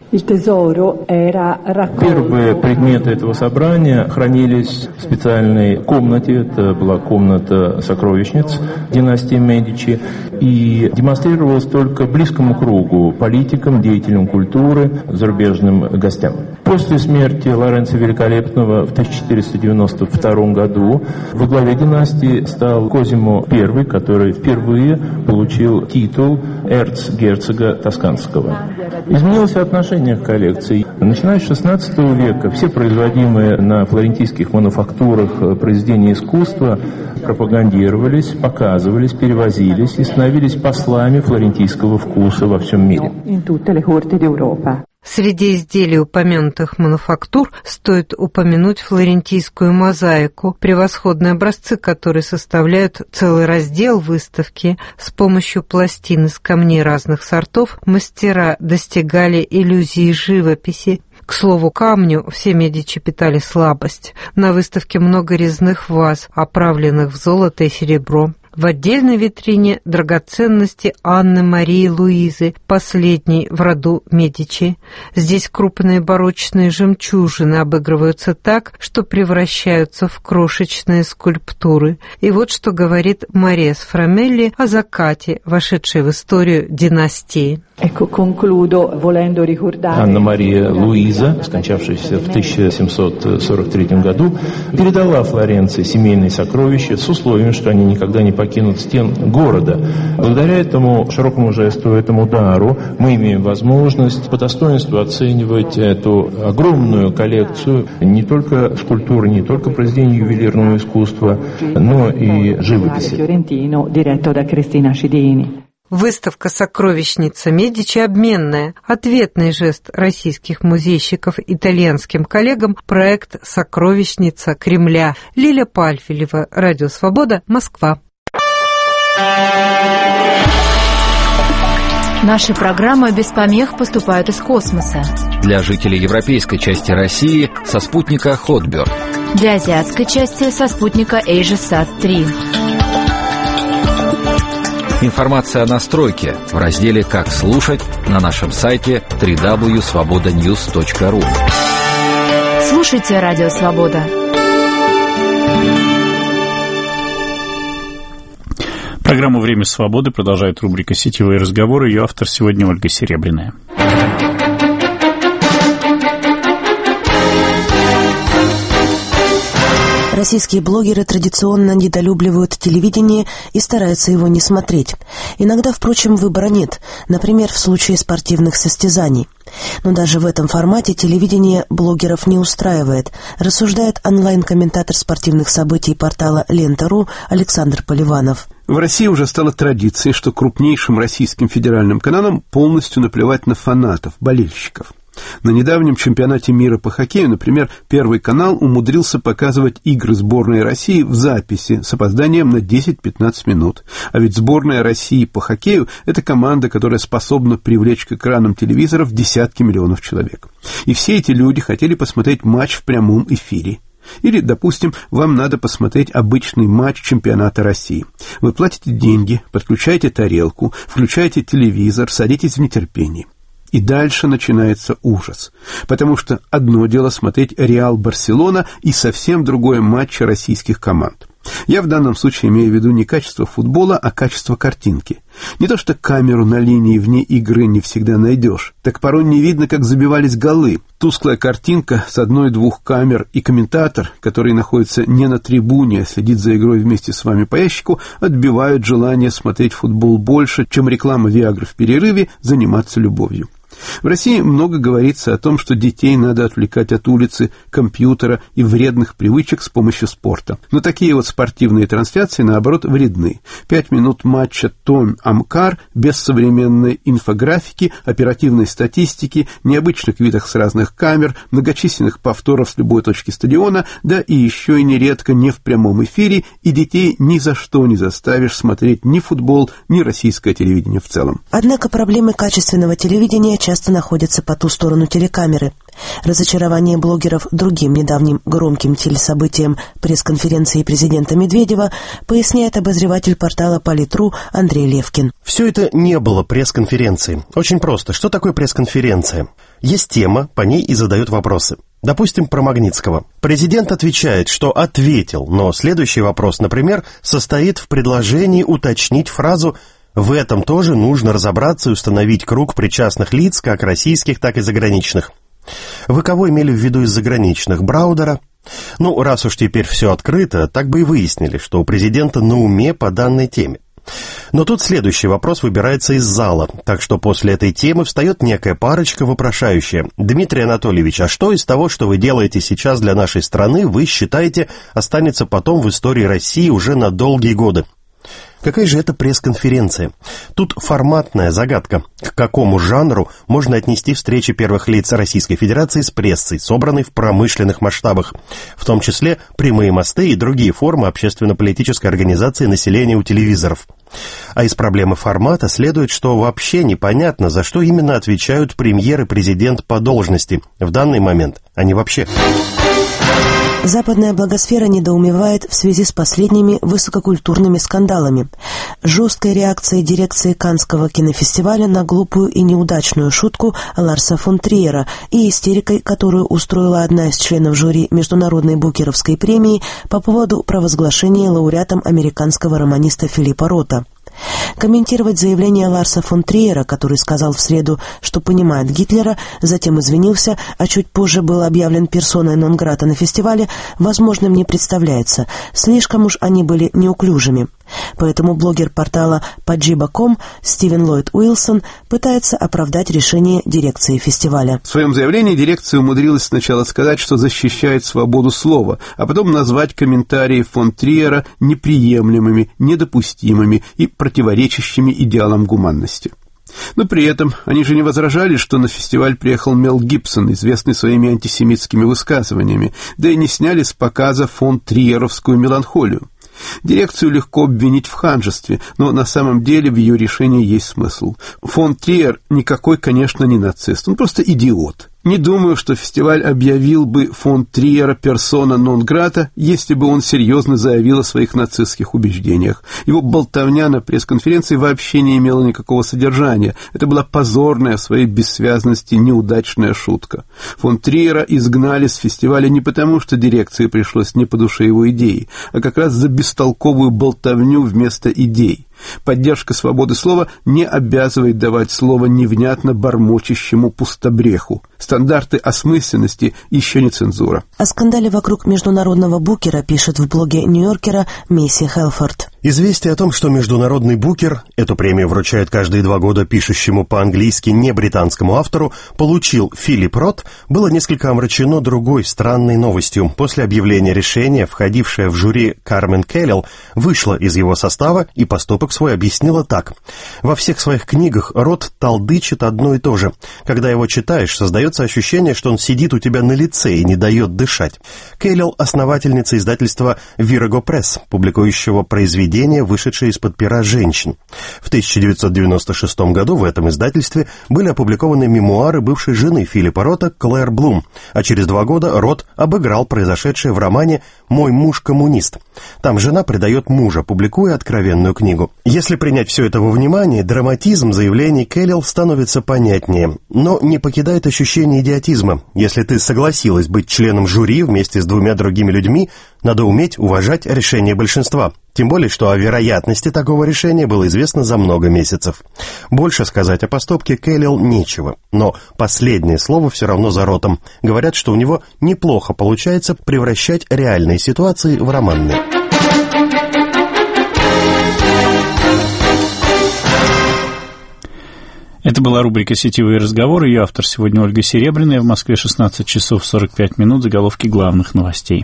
Первые предметы этого собрания хранились в специальной комнате. Это была комната сокровищниц династии Медичи. и демонстрировалось только близкому кругу, политикам, деятелям культуры, зарубежным гостям. После смерти Лоренцо Великолепного в тысяча четыреста девяносто втором году во главе династии стал Козимо I, который впервые получил титул эрцгерцога Тосканского. Изменилось отношение к коллекции. Начиная с шестнадцатого века все производимые на флорентийских мануфактурах произведения искусства пропагандировались, показывались, перевозились и становились послами флорентийского вкуса во всем мире. Среди изделий упомянутых мануфактур стоит упомянуть флорентийскую мозаику, превосходные образцы которой составляют целый раздел выставки. С помощью пластин из камней разных сортов мастера достигали иллюзии живописи. К слову, камню все Медичи питали слабость. На выставке много резных ваз, оправленных в золото и серебро. В отдельной витрине драгоценности Анны Марии Луизы, последней в роду Медичи. Здесь крупные барочные жемчужины обыгрываются так, что превращаются в крошечные скульптуры. И вот что говорит Мария Сфрамелли о закате, вошедшей в историю династии. Анна Мария Луиза, скончавшаяся в тысяча семьсот сорок третьем году, передала Флоренции семейные сокровища с условием, что они никогда не покинут стен города. Благодаря этому широкому жесту, этому дару, мы имеем возможность по достоинству оценивать эту огромную коллекцию не только скульптуры, не только произведений ювелирного искусства, но и живописи. Выставка «Сокровищница Медичи» обменная. Ответный жест российских музейщиков итальянским коллегам – проект «Сокровищница Кремля». Лиля Пальфилева, Радио Свобода, Москва. Наши программы без помех поступают из космоса. Для жителей европейской части России со спутника Хотберг. Для азиатской части со спутника AsiaSat три. Информация о настройке в разделе «Как слушать» на нашем сайте дабл ю дабл ю дабл ю точка свобода ньюс точка ру. Слушайте Радио Свобода. Программу «Время свободы» продолжает рубрика «Сетевые разговоры». Ее автор сегодня Ольга Серебряная. Российские блогеры традиционно недолюбливают телевидение и стараются его не смотреть. Иногда, впрочем, выбора нет, например, в случае спортивных состязаний. Но даже в этом формате телевидение блогеров не устраивает, рассуждает онлайн-комментатор спортивных событий портала Лента.ру Александр Поливанов. В России уже стало традицией, что крупнейшим российским федеральным каналам полностью наплевать на фанатов, болельщиков. На недавнем чемпионате мира по хоккею, например, Первый канал умудрился показывать игры сборной России в записи с опозданием на десять-пятнадцать минут. А ведь сборная России по хоккею – это команда, которая способна привлечь к экранам телевизоров десятки миллионов человек. И все эти люди хотели посмотреть матч в прямом эфире. Или, допустим, вам надо посмотреть обычный матч чемпионата России. Вы платите деньги, подключаете тарелку, включаете телевизор, садитесь в нетерпении. И дальше начинается ужас, потому что одно дело смотреть Реал Барселона и совсем другое матчи российских команд. Я в данном случае имею в виду не качество футбола, а качество картинки. Не то что камеру на линии вне игры не всегда найдешь, так порой не видно, как забивались голы. Тусклая картинка с одной-двух камер и комментатор, который находится не на трибуне, а следит за игрой вместе с вами по ящику, отбивают желание смотреть футбол больше, чем реклама Виагры в перерыве, заниматься любовью. В России много говорится о том, что детей надо отвлекать от улицы, компьютера и вредных привычек с помощью спорта. Но такие вот спортивные трансляции, наоборот, вредны. Пять минут матча Том-Амкар без современной инфографики, оперативной статистики, необычных видах с разных камер, многочисленных повторов с любой точки стадиона, да и еще и нередко не в прямом эфире, и детей ни за что не заставишь смотреть ни футбол, ни российское телевидение в целом. Однако проблемы качественного телевидения часто находятся по ту сторону телекамеры. Разочарование блогеров другим недавним громким телесобытием пресс-конференции президента Медведева поясняет обозреватель портала Политру Андрей Левкин. Все это не было пресс-конференцией. Очень просто. Что такое пресс-конференция? Есть тема, по ней и задают вопросы. Допустим, про Магнитского. Президент отвечает, что ответил, но следующий вопрос, например, состоит в предложении уточнить фразу В этом тоже нужно разобраться и установить круг причастных лиц, как российских, так и заграничных. Вы кого имели в виду из заграничных? Браудера? Ну, раз уж теперь все открыто, так бы и выяснили, что у президента на уме по данной теме. Но тут следующий вопрос выбирается из зала, так что после этой темы встает некая парочка вопрошающая. Дмитрий Анатольевич, а что из того, что вы делаете сейчас для нашей страны, вы считаете, останется потом в истории России уже на долгие годы? Какая же это пресс-конференция? Тут форматная загадка. К какому жанру можно отнести встречи первых лиц Российской Федерации с прессой, собранной в промышленных масштабах, в том числе прямые мосты и другие формы общественно-политической организации населения у телевизоров? А из проблемы формата следует, что вообще непонятно, за что именно отвечают премьер и президент по должности в данный момент, а не вообще. Западная благосфера недоумевает в связи с последними высококультурными скандалами. Жесткой реакцией дирекции Каннского кинофестиваля на глупую и неудачную шутку Ларса фон Триера и истерикой, которую устроила одна из членов жюри Международной Букеровской премии по поводу провозглашения лауреатом американского романиста Филиппа Рота. Комментировать заявление Ларса фон Триера, который сказал в среду, что понимает Гитлера, затем извинился, а чуть позже был объявлен персоной нон-грата на фестивале, возможным не представляется. Слишком уж они были неуклюжими. Поэтому блогер портала Паджиба точка ком Стивен Ллойд Уилсон пытается оправдать решение дирекции фестиваля. В своем заявлении дирекция умудрилась сначала сказать, что защищает свободу слова, а потом назвать комментарии фон Триера неприемлемыми, недопустимыми и противоречащими идеалам гуманности. Но при этом они же не возражали, что на фестиваль приехал Мел Гибсон, известный своими антисемитскими высказываниями, да и не сняли с показа фон Триеровскую меланхолию. Дирекцию легко обвинить в ханжестве, но на самом деле в ее решении есть смысл. Фон Триер никакой, конечно, не нацист, он просто идиот. Не думаю, что фестиваль объявил бы фон Триера персона нон-грата, если бы он серьезно заявил о своих нацистских убеждениях. Его болтовня на пресс-конференции вообще не имела никакого содержания. Это была позорная в своей бессвязности неудачная шутка. Фон Триера изгнали с фестиваля не потому, что дирекции пришлось не по душе его идеи, а как раз за бестолковую болтовню вместо идей. Поддержка свободы слова не обязывает давать слово невнятно бормочущему пустобреху. Стандарты осмысленности еще не цензура. О скандале вокруг международного букера пишет в блоге Нью-Йоркера Месси Хелфорд. Известие о том, что международный букер, эту премию вручают каждые два года пишущему по-английски не британскому автору, получил Филипп Рот, было несколько омрачено другой странной новостью. После объявления решения, входившая в жюри Кармен Келлел вышла из его состава и поступок свой объяснила так. Во всех своих книгах Рот толдычит одно и то же. Когда его читаешь, создается ощущение, что он сидит у тебя на лице и не дает дышать. Келлел — основательница издательства Virago Press, публикующего произведения, вышедшие из-под пера женщин. В тысяча девятьсот девяносто шестом году в этом издательстве были опубликованы мемуары бывшей жены Филиппа Рота Клэр Блум, а через два года Рот обыграл произошедшее в романе «Мой муж коммунист». Там жена предает мужа, публикуя откровенную книгу. Если принять все это во внимание, драматизм заявлений Келлел становится понятнее, но не покидает ощущение идиотизма. Если ты согласилась быть членом жюри вместе с двумя другими людьми, надо уметь уважать решение большинства. Тем более, что о вероятности такого решения было известно за много месяцев. Больше сказать о поступке Келлел нечего, но последнее слово все равно за Ротом. Говорят, что у него неплохо получается превращать реальные ситуации в романные. Это была рубрика «Сетевые разговоры». Ее автор сегодня Ольга Серебряная. В Москве шестнадцать часов сорок пять минут. Заголовки главных новостей.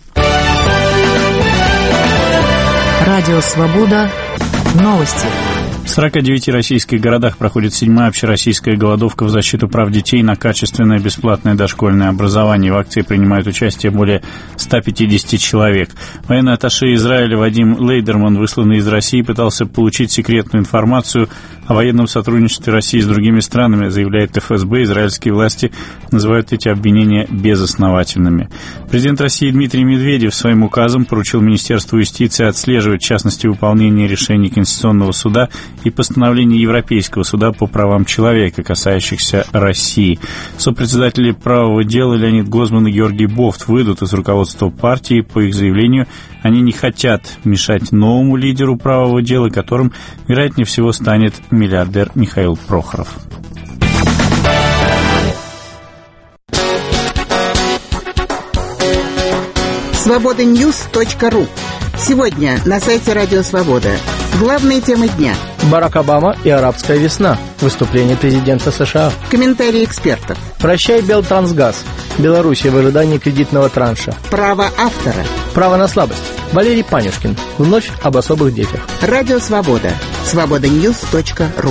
Радио «Свобода». Новости. В сорока девяти российских городах проходит седьмая общероссийская голодовка в защиту прав детей на качественное бесплатное дошкольное образование. В акции принимают участие более ста пятидесяти человек. Военный атташе Израиля Вадим Лейдерман, высланный из России, пытался получить секретную информацию о военном сотрудничестве России с другими странами, заявляет эф эс бэ. Израильские власти называют эти обвинения безосновательными. Президент России Дмитрий Медведев своим указом поручил Министерству юстиции отслеживать, в частности, выполнение решений Конституционного суда и постановлений Европейского суда по правам человека, касающихся России. Сопредседатели правого дела Леонид Гозман и Георгий Бофт выйдут из руководства партии. По их заявлению, они не хотят мешать новому лидеру правого дела, которым, вероятнее всего, станет миллиардер Михаил Прохоров. свобода ньюс точка ру. Сегодня на сайте Радио Свобода. Главные темы дня. Барак Обама и арабская весна. Выступление президента США. Комментарии экспертов. Прощай, Белтрансгаз. Белоруссия в ожидании кредитного транша. Право автора. Право на слабость. Валерий Панюшкин. В ночь об особых детях. Радио Свобода. свобода ньюс точка ру.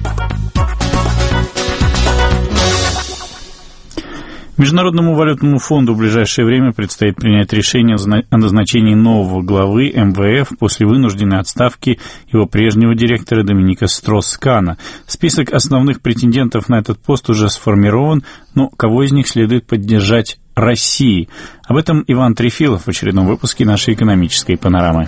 Международному валютному фонду в ближайшее время предстоит принять решение о назначении нового главы эм вэ эф после вынужденной отставки его прежнего директора Доминика Строс-Кана. Список основных претендентов на этот пост уже сформирован, но кого из них следует поддержать России? Об этом Иван Трефилов в очередном выпуске нашей экономической панорамы.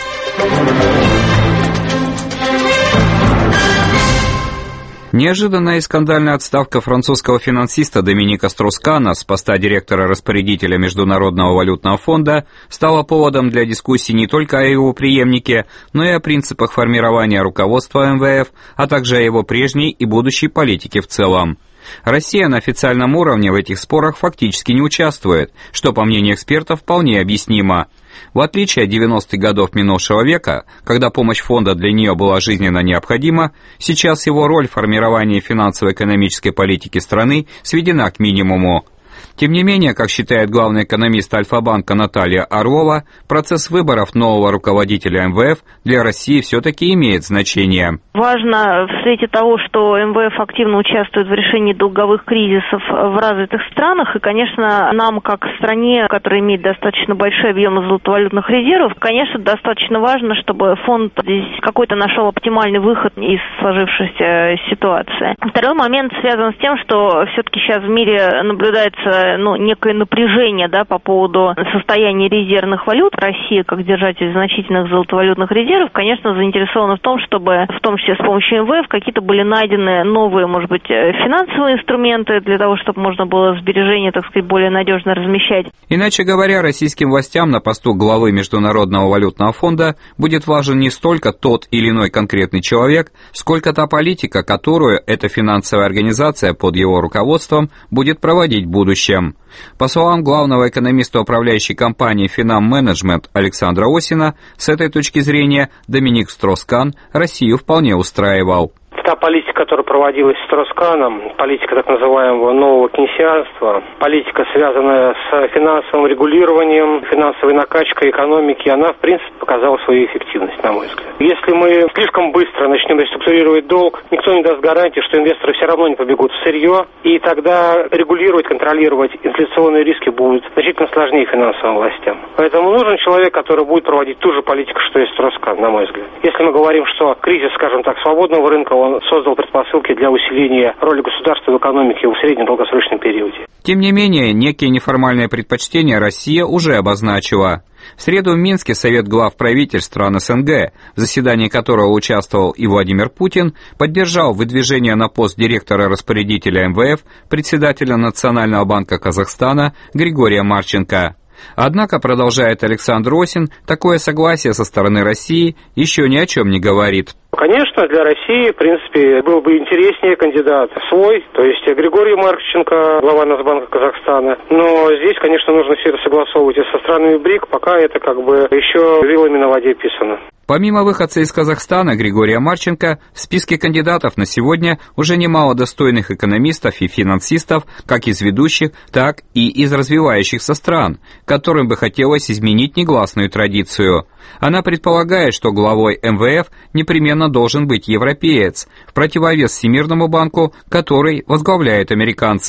Неожиданная и скандальная отставка французского финансиста Доминика Строс-Кана с поста директора-распорядителя Международного валютного фонда стала поводом для дискуссий не только о его преемнике, но и о принципах формирования руководства эм вэ эф, а также о его прежней и будущей политике в целом. Россия на официальном уровне в этих спорах фактически не участвует, что, по мнению экспертов, вполне объяснимо. В отличие от девяностых годов минувшего века, когда помощь фонда для нее была жизненно необходима, сейчас его роль в формировании финансово-экономической политики страны сведена к минимуму. Тем не менее, как считает главный экономист Альфа-банка Наталья Орлова, процесс выборов нового руководителя эм вэ эф для России все-таки имеет значение. Важно в свете того, что эм вэ эф активно участвует в решении долговых кризисов в развитых странах, и, конечно, нам, как стране, которая имеет достаточно большой объем золотовалютных резервов, конечно, достаточно важно, чтобы фонд здесь какой-то нашел оптимальный выход из сложившейся ситуации. Второй момент связан с тем, что все-таки сейчас в мире наблюдается ну, некое напряжение, да, по поводу состояния резервных валют. Россия, как держатель значительных золотовалютных резервов, конечно, заинтересована в том, чтобы, в том числе с помощью эм вэ эф, какие-то были найдены новые, может быть, финансовые инструменты для того, чтобы можно было сбережения, так сказать, более надежно размещать. Иначе говоря, российским властям на посту главы Международного валютного фонда будет важен не столько тот или иной конкретный человек, сколько та политика, которую эта финансовая организация под его руководством будет проводить в будущем. По словам главного экономиста управляющей компании «Финам Менеджмент» Александра Осина, с этой точки зрения Доминик Строс-Кан Россию вполне устраивал. Та политика, которая проводилась Строс-Каном, политика так называемого нового кейнсианства, политика, связанная с финансовым регулированием, финансовой накачкой экономики, она, в принципе, показала свою эффективность, на мой взгляд. Если мы слишком быстро начнем реструктурировать долг, никто не даст гарантии, что инвесторы все равно не побегут в сырье, и тогда регулировать, контролировать инфляционные риски будут значительно сложнее финансовым властям. Поэтому нужен человек, который будет проводить ту же политику, что и Строс-Кан, на мой взгляд. Если мы говорим, что кризис, скажем так, свободного рынка, он создал предпосылки для усиления роли государства в экономике в среднем-долгосрочном периоде. Тем не менее, некие неформальные предпочтения Россия уже обозначила. В среду в Минске Совет глав правительств стран эс эн гэ, в заседании которого участвовал и Владимир Путин, поддержал выдвижение на пост директора-распорядителя эм вэ эф председателя Национального банка Казахстана Григория Марченко. Однако, продолжает Александр Осин, такое согласие со стороны России еще ни о чем не говорит. Конечно, для России, в принципе, был бы интереснее кандидат свой, то есть Григорий Марченко, глава Нацбанка Казахстана. Но здесь, конечно, нужно все это согласовывать и со странами БРИК, пока это как бы еще вилами на воде писано. Помимо выходца из Казахстана Григория Марченко, в списке кандидатов на сегодня уже немало достойных экономистов и финансистов, как из ведущих, так и из развивающихся стран, которым бы хотелось изменить негласную традицию. Она предполагает, что главой эм вэ эф непременно должен быть европеец, в противовес Всемирному банку, который возглавляют американцы.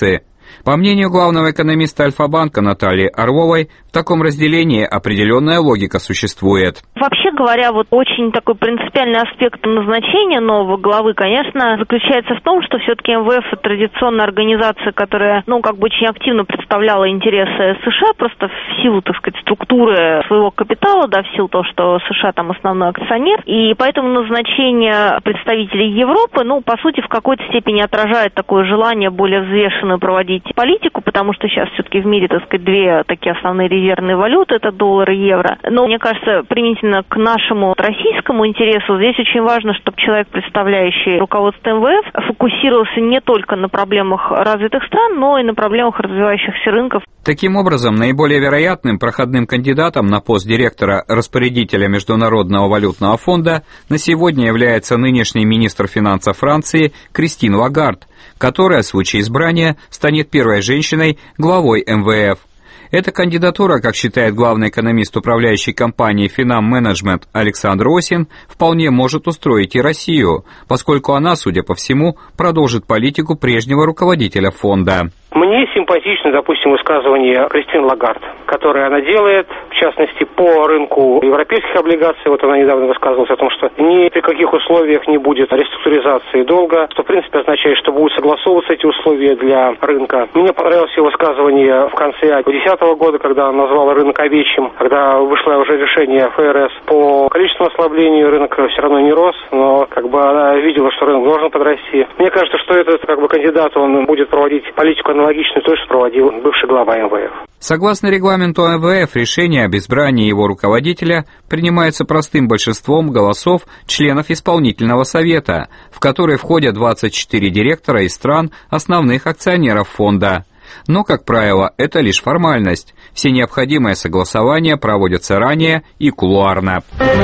По мнению главного экономиста Альфа-банка Натальи Орловой, в таком разделении определенная логика существует. Вообще говоря, вот очень такой принципиальный аспект назначения нового главы, конечно, заключается в том, что все-таки эм вэ эф – традиционная организация, которая, ну, как бы очень активно представляла интересы США, просто в силу, так сказать, структуры своего капитала, да, в силу того, что США там основной акционер, и поэтому назначение представителей Европы, ну, по сути, в какой-то степени отражает такое желание более взвешенно проводить политику, потому что сейчас все-таки в мире, так сказать, две такие основные резервные валюты, это доллар и евро. Но, мне кажется, применительно к нашему российскому интересу, здесь очень важно, чтобы человек, представляющий руководство эм вэ эф, фокусировался не только на проблемах развитых стран, но и на проблемах развивающихся рынков. Таким образом, наиболее вероятным проходным кандидатом на пост директора-распорядителя Международного валютного фонда на сегодня является нынешний министр финансов Франции Кристин Лагард, которая в случае избрания станет первой женщиной главой эм вэ эф. Эта кандидатура, как считает главный экономист управляющей компании Финам Менеджмент Александр Осин, вполне может устроить и Россию, поскольку она, судя по всему, продолжит политику прежнего руководителя фонда. Мне симпатично, допустим, высказывание Кристин Лагард, которое она делает, в частности, по рынку европейских облигаций. Вот она недавно высказывалась о том, что ни при каких условиях не будет реструктуризации долга, что, в принципе, означает, что будут согласовываться эти условия для рынка. Мне понравилось ее высказывание в конце две тысячи десятого года, когда она назвала рынок овечьим, когда вышло уже решение эф эр эс по количественному ослаблению, рынок все равно не рос, но как бы она видела, что рынок должен подрасти. Мне кажется, что этот как бы кандидат, он будет проводить политику аналогичную той, что проводил бывший глава эм вэ эф. Согласно регламенту эм вэ эф, решение об избрании его руководителя принимается простым большинством голосов членов исполнительного совета, в который входят двадцать четыре директора из стран, основных акционеров фонда. Но, как правило, это лишь формальность. Все необходимые согласования проводятся ранее и кулуарно.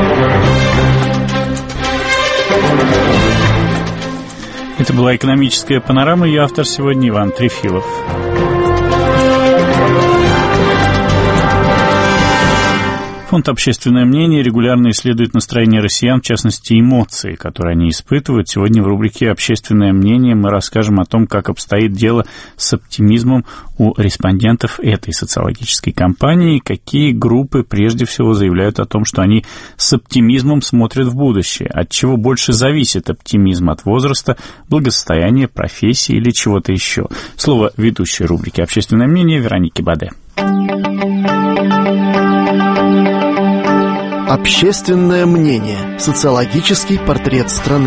Это была экономическая панорама, ее автор сегодня Иван Трефилов. Фонд «Общественное мнение» регулярно исследует настроение россиян, в частности, эмоции, которые они испытывают. Сегодня в рубрике «Общественное мнение» мы расскажем о том, как обстоит дело с оптимизмом у респондентов этой социологической кампании, какие группы прежде всего заявляют о том, что они с оптимизмом смотрят в будущее, от чего больше зависит оптимизм, от возраста, благосостояния, профессии или чего-то еще. Слово ведущей рубрики «Общественное мнение» Вероники Баде. Общественное мнение. Социологический портрет страны.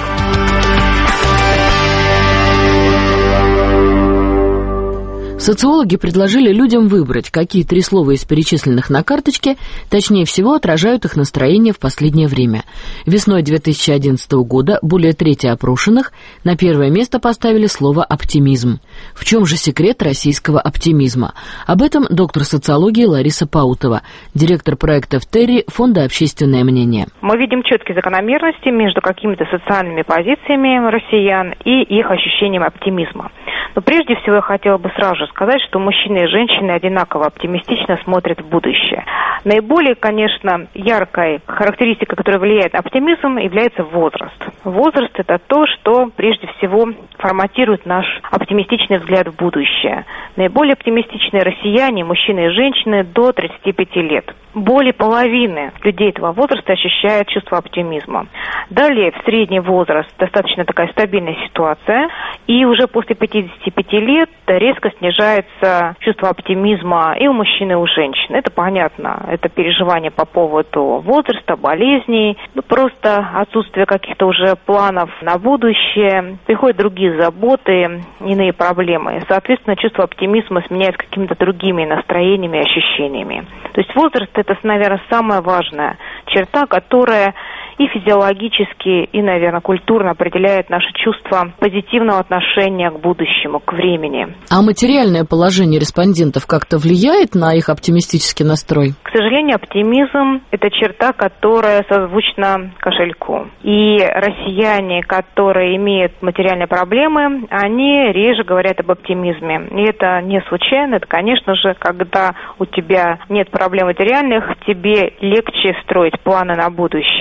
Социологи предложили людям выбрать, какие три слова из перечисленных на карточке точнее всего отражают их настроение в последнее время. Весной две тысячи одиннадцатого года более трети опрошенных на первое место поставили слово «оптимизм». В чем же секрет российского оптимизма? Об этом доктор социологии Лариса Паутова, директор проекта в Терри Фонда «Общественное мнение». Мы видим четкие закономерности между какими-то социальными позициями россиян и их ощущением оптимизма. Но прежде всего я хотела бы сразу же сказать, что мужчины и женщины одинаково оптимистично смотрят в будущее. Наиболее, конечно, яркой характеристикой, которая влияет на оптимизм, является возраст. Возраст – это то, что прежде всего форматирует наш оптимистичный взгляд в будущее. Наиболее оптимистичные россияне, мужчины и женщины до тридцати пяти лет. Более половины людей этого возраста ощущают чувство оптимизма. Далее, в средний возраст достаточно такая стабильная ситуация, и уже после пятидесяти пяти лет резко снижается чувство оптимизма и у мужчин, и у женщин. Это понятно, это переживание по поводу возраста, болезней, ну, просто отсутствие каких-то уже планов на будущее, приходят другие заботы, иные проблемы. Соответственно, чувство оптимизма сменяется какими-то другими настроениями и ощущениями. То есть возраст – это, наверное, самая важная черта, которая и физиологически, и, наверное, культурно определяет наше чувство позитивного отношения к будущему, к времени. А материальное положение респондентов как-то влияет на их оптимистический настрой? К сожалению, оптимизм – это черта, которая созвучна кошельку. И россияне, которые имеют материальные проблемы, они реже говорят об оптимизме. И это не случайно. Это, конечно же, когда у тебя нет проблем материальных, тебе легче строить планы на будущее.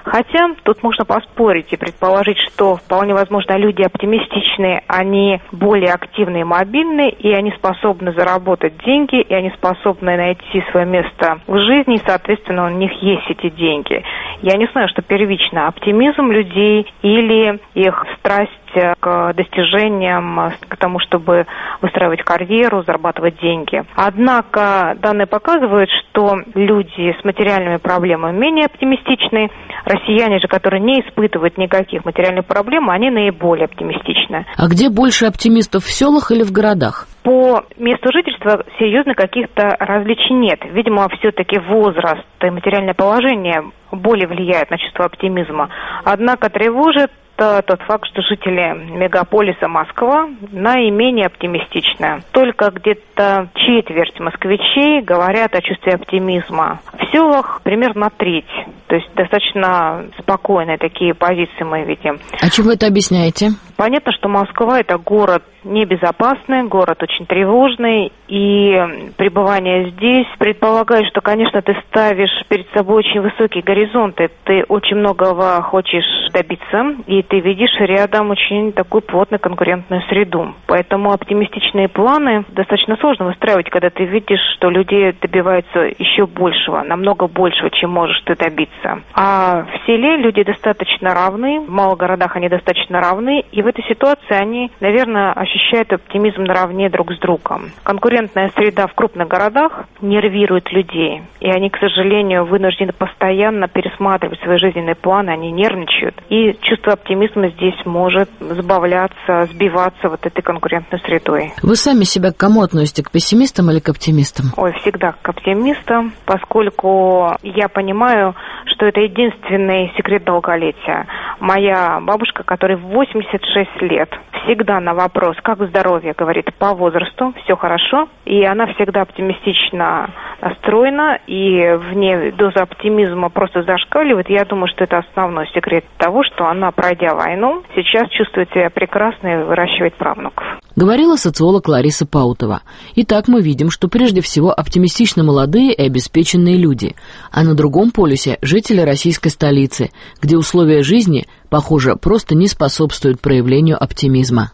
Хотя тут можно поспорить и предположить, что вполне возможно люди оптимистичные, они более активные и мобильные, и они способны заработать деньги, и они способны найти свое место в жизни, и, соответственно, у них есть эти деньги. Я не знаю, что первично, оптимизм людей или их страсть к достижениям, к тому, чтобы выстраивать карьеру, зарабатывать деньги. Однако данные показывают, что люди с материальными проблемами менее оптимистичны. Россияне же, которые не испытывают никаких материальных проблем, они наиболее оптимистичны. А где больше оптимистов, в селах или в городах? По месту жительства серьезно каких-то различий нет. Видимо, все-таки возраст и материальное положение более влияют на чувство оптимизма. Однако тревожит тот факт, что жители мегаполиса Москва наименее оптимистичны. Только где-то четверть москвичей говорят о чувстве оптимизма. В селах примерно треть. То есть достаточно спокойные такие позиции мы видим. А чем вы это объясняете? Понятно, что Москва – это город небезопасный, город очень тревожный, и пребывание здесь предполагает, что, конечно, ты ставишь перед собой очень высокие горизонты, ты очень многого хочешь добиться, и ты видишь рядом очень такую плотную конкурентную среду. Поэтому оптимистичные планы достаточно сложно выстраивать, когда ты видишь, что люди добиваются еще большего, намного большего, чем можешь ты добиться. А в селе люди достаточно равны, в малых городах они достаточно равны, и в этой ситуации они, наверное, ощущают оптимизм наравне друг с другом. Конкурентная среда в крупных городах нервирует людей, и они, к сожалению, вынуждены постоянно пересматривать свои жизненные планы, они нервничают, и чувство оптимизма здесь может забавляться, сбиваться вот этой конкурентной средой. Вы сами себя к кому относите, к пессимистам или к оптимистам? Ой, всегда к оптимистам, поскольку я понимаю, что это единственный секрет долголетия. Моя бабушка, которой восемьдесят шесть лет, всегда на вопрос, как здоровье, говорит, по возрасту, все хорошо, и она всегда оптимистично настроена, и в ней доза оптимизма просто зашкаливает. Я думаю, что это основной секрет того, что она, пройдя войну, сейчас чувствует себя прекрасно и выращивает правнуков. Говорила социолог Лариса Паутова. Итак, мы видим, что прежде всего оптимистично молодые и обеспеченные люди, а на другом полюсе жители российской столицы, где условия жизни, похоже, просто не способствуют проявлению оптимизма.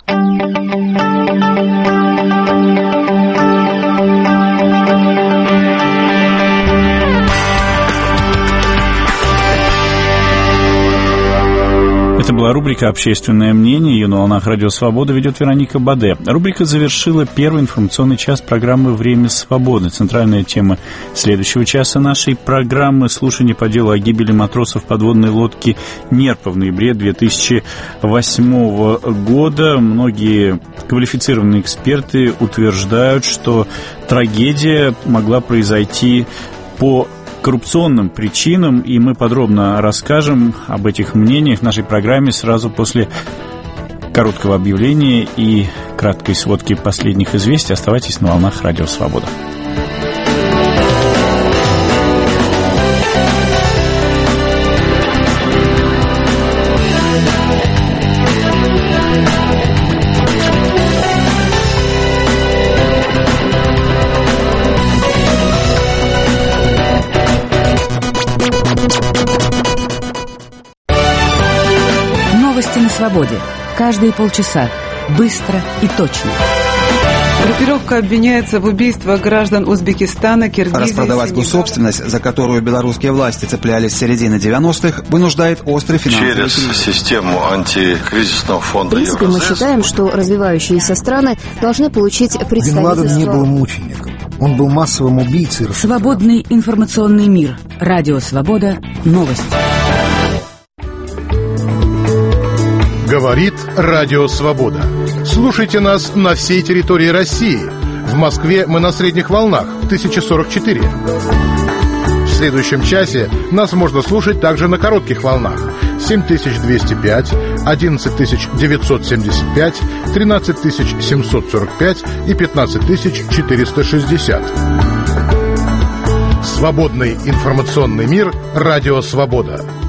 Это была рубрика «Общественное мнение». Ее на волнах Радио Свобода ведет Вероника Баде. Рубрика завершила первый информационный час программы «Время свободы». Центральная тема следующего часа нашей программы — слушание по делу о гибели матросов подводной лодки «Нерпа» в ноябре две тысячи восьмого года. Многие квалифицированные эксперты утверждают, что трагедия могла произойти по коррупционным причинам, и мы подробно расскажем об этих мнениях в нашей программе сразу после короткого объявления и краткой сводки последних известий. Оставайтесь на волнах Радио Свобода. На свободе. Каждые полчаса. Быстро и точно. Группировка обвиняется в убийстве граждан Узбекистана, Киргизии. Распродавать госсобственность, за которую белорусские власти цеплялись с середины девяностых, вынуждает острый финансовый Через кризис. систему антикризисного фонда. В принципе, мы считаем, что развивающиеся страны должны получить представительство. Бен Ладен не был мучеником. Он был массовым убийцей. Свободный информационный мир. Радио Свобода. Новости. Говорит Радио Свобода. Слушайте нас на всей территории России. В Москве мы на средних волнах тысяча сорок четыре. В следующем часе нас можно слушать также на коротких волнах семь тысяч двести пять, одиннадцать тысяч девятьсот семьдесят пять, тринадцать тысяч семьсот сорок пять и пятнадцать тысяч четыреста шестьдесят. Свободный информационный мир. Радио Свобода.